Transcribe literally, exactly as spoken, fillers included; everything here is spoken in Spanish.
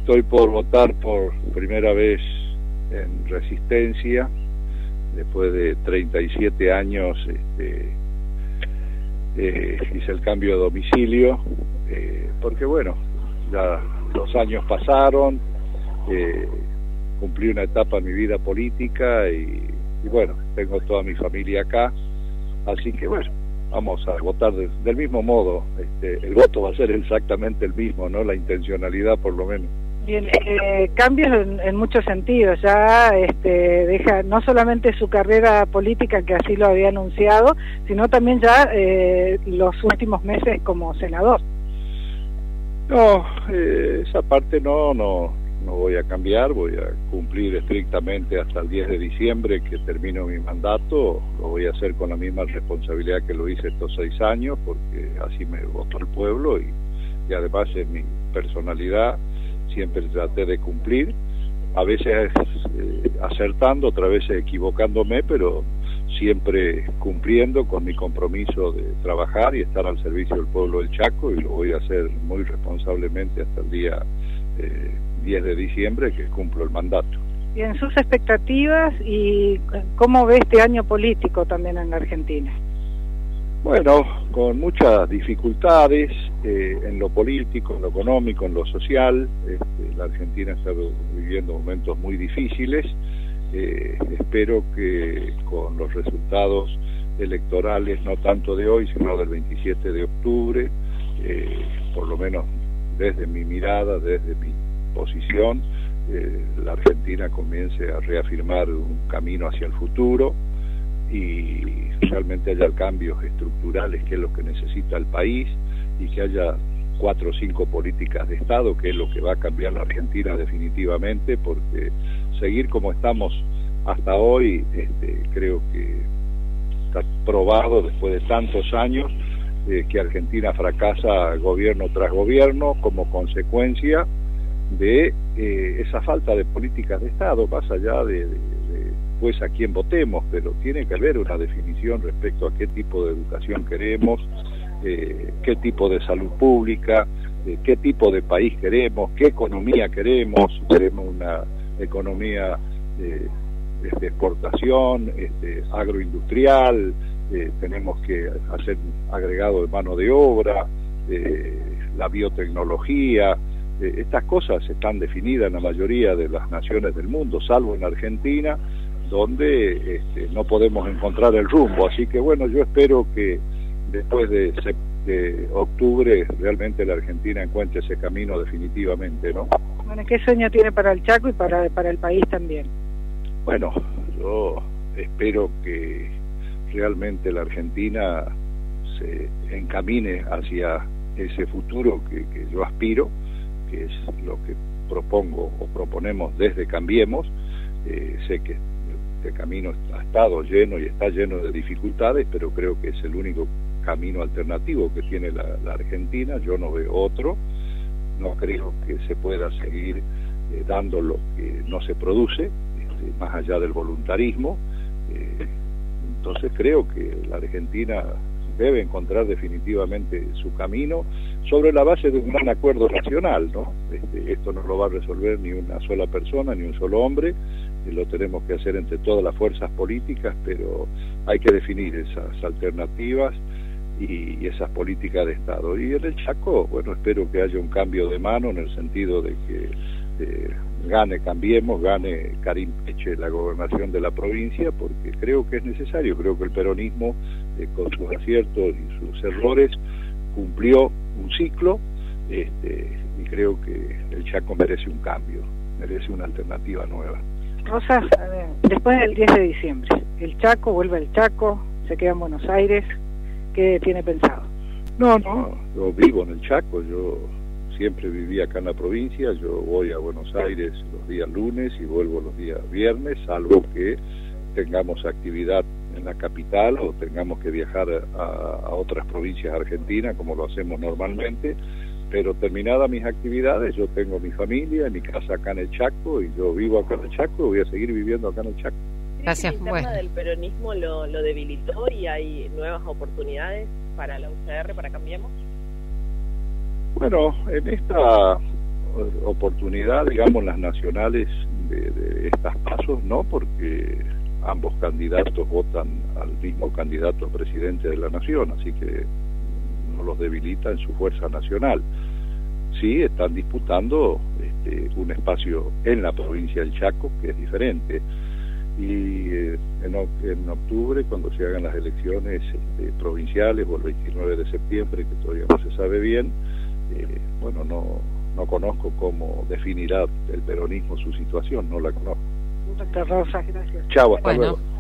estoy por votar por primera vez en Resistencia, después de treinta y siete años. Este, eh, hice el cambio de domicilio, eh, porque bueno, ya los años pasaron, eh, cumplí una etapa en mi vida política y, y bueno, tengo toda mi familia acá, así que bueno, vamos a votar de, del mismo modo. Este, el voto va a ser exactamente el mismo, ¿no? La intencionalidad por lo menos. Bien, eh, cambios en, en muchos sentidos, ya este, deja no solamente su carrera política, que así lo había anunciado, sino también ya eh, los últimos meses como senador. No, eh, esa parte no, no, no voy a cambiar, voy a cumplir estrictamente hasta el diez de diciembre que termino mi mandato. Lo voy a hacer con la misma responsabilidad que lo hice estos seis años, porque así me votó el pueblo y, y además es mi personalidad. Siempre traté de cumplir, a veces eh, acertando, otras veces equivocándome, pero siempre cumpliendo con mi compromiso de trabajar y estar al servicio del pueblo del Chaco, y lo voy a hacer muy responsablemente hasta el día eh, diez de diciembre, que cumplo el mandato. Y en sus expectativas, y cómo ve este año político también en la Argentina. Bueno, con muchas dificultades eh, en lo político, en lo económico, en lo social. Este, la Argentina está viviendo momentos muy difíciles. Eh, espero que con los resultados electorales, no tanto de hoy, sino del veintisiete de octubre, eh, por lo menos desde mi mirada, desde mi posición, eh, la Argentina comience a reafirmar un camino hacia el futuro y realmente haya cambios estructurales, que es lo que necesita el país, y que haya cuatro o cinco políticas de Estado, que es lo que va a cambiar la Argentina definitivamente, porque seguir como estamos hasta hoy, este, creo que está probado después de tantos años eh, que Argentina fracasa gobierno tras gobierno como consecuencia de eh, esa falta de políticas de Estado, más allá de, de, de pues a quién votemos, pero tiene que haber una definición respecto a qué tipo de educación queremos, eh, qué tipo de salud pública, eh, qué tipo de país queremos, qué economía queremos. Queremos una economía eh, de exportación, este, agroindustrial, eh, tenemos que hacer agregado de mano de obra, eh, la biotecnología. Eh, estas cosas están definidas en la mayoría de las naciones del mundo, salvo en Argentina, donde este, no podemos encontrar el rumbo. Así que bueno, yo espero que después de, de octubre realmente la Argentina encuentre ese camino definitivamente, ¿no? Bueno, ¿qué sueño tiene para el Chaco y para, para el país también? Bueno, yo espero que realmente la Argentina se encamine hacia ese futuro que, que yo aspiro, que es lo que propongo o proponemos desde Cambiemos. Eh, sé que este camino ha estado lleno y está lleno de dificultades, pero creo que es el único camino alternativo que tiene la, la Argentina. Yo no veo otro. No creo que se pueda seguir eh, dando lo que no se produce, este, más allá del voluntarismo. Eh, entonces creo que la Argentina debe encontrar definitivamente su camino sobre la base de un gran acuerdo nacional, ¿no? Este, esto no lo va a resolver ni una sola persona, ni un solo hombre, y lo tenemos que hacer entre todas las fuerzas políticas, pero hay que definir esas alternativas y, y esas políticas de Estado. Y en el Chaco, bueno, espero que haya un cambio de mano en el sentido de que eh, gane Cambiemos, gane Karim Peche la gobernación de la provincia, porque creo que es necesario. Creo que el peronismo, eh, con sus aciertos y sus errores, cumplió un ciclo, este, y creo que el Chaco merece un cambio, merece una alternativa nueva. Rosas, después del diez de diciembre, el Chaco vuelve al Chaco, se queda en Buenos Aires, ¿qué tiene pensado? No, no, yo vivo en el Chaco, yo siempre viví acá en la provincia, yo voy a Buenos Aires los días lunes y vuelvo los días viernes, salvo que tengamos actividad en la capital o tengamos que viajar a, a otras provincias argentinas como lo hacemos normalmente, pero terminadas mis actividades yo tengo mi familia, mi casa acá en el Chaco, y yo vivo acá en el Chaco y voy a seguir viviendo acá en el Chaco. Gracias. ¿El tema del peronismo lo, lo debilitó y hay nuevas oportunidades para la U C R, para Cambiemos? Bueno, en esta oportunidad, digamos, las nacionales de, de estas pasos, no, porque ambos candidatos votan al mismo candidato a presidente de la nación, así que no los debilita en su fuerza nacional. Sí, están disputando este, un espacio en la provincia del Chaco, que es diferente, y eh, en, en octubre, cuando se hagan las elecciones este, provinciales, o el veintinueve de septiembre, que todavía no se sabe bien, eh, bueno, no, no conozco cómo definirá el peronismo su situación, no la conozco. Doctor Rosa, gracias. Chao, hasta bueno. luego.